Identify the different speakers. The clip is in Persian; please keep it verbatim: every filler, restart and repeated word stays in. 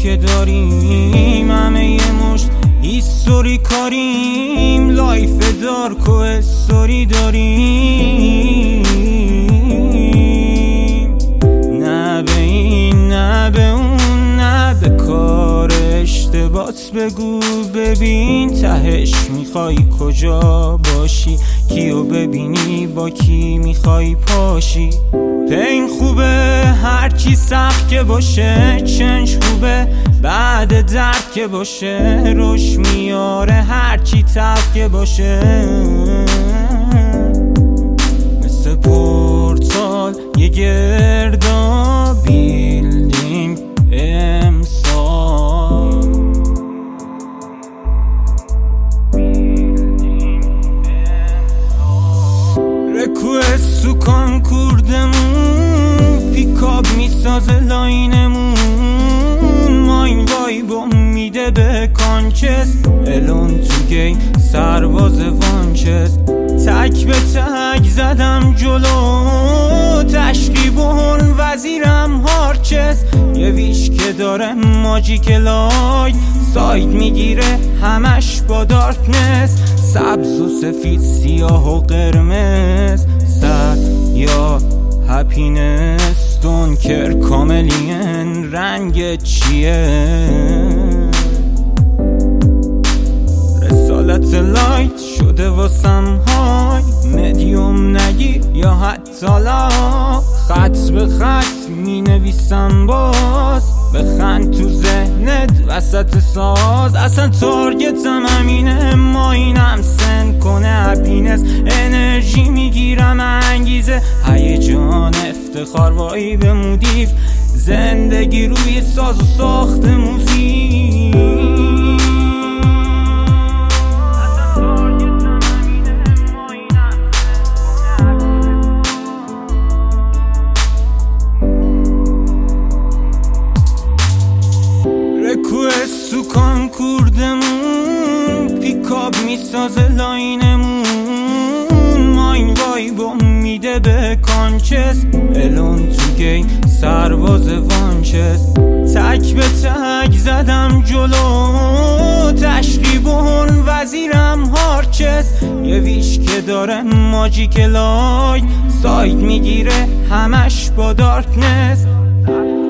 Speaker 1: که داریم همه یه مشت هیستوری کاریم، لایف دارک و استوری داریم، نه به این نه به اون نه به کار اشتباهت بگو ببین تهش میخوای کجا باشی، کیو ببینی با کی میخوای پاشی. پین خوبه هرچی سخت که باشه، چنج خوبه بعد درد که باشه، روش میاره هرچی تلخ که باشه. مثل پورتال یه گردا بیلدینگ امسال، رکوست تو کانکوردمون، پیکاب میسازه لاینمون، ماین وایبم میده به کانچس، الون تو گیم سرباز وانچس، تک به تک زدم جلو تشقیبون وزیرم هارچس، یه ویش که داره ماجیک لای ساید میگیره همش با دارکنس، سبز و سفید سیاه و قرمز، صد یا هپینس دونکر کاملین رنگ چیه، رسالت لایت شده واسم های، مدیوم نگیر یا حتی لا، خط به خط می نویسم باز، بخند تو ذهنت وسط ساز، اصلا تارگتم همینه، ماینم سند کنه هپینس، انرژی میگیرم انگیزه، هیجان افتخار وایی به مودیف، زندگی روی ساز و ساخت موزیک. رکوست تو کانکوردمون، پیکاب میسازه لاینمون، ماین وایبم میده به کانچس، الون تو گیم سرباز وانچس، تک به تک زدم جلو تشقیبون وزیرم هارچس، یه ویش که داره ماجیک لای ساید میگیره همش با دارکنس.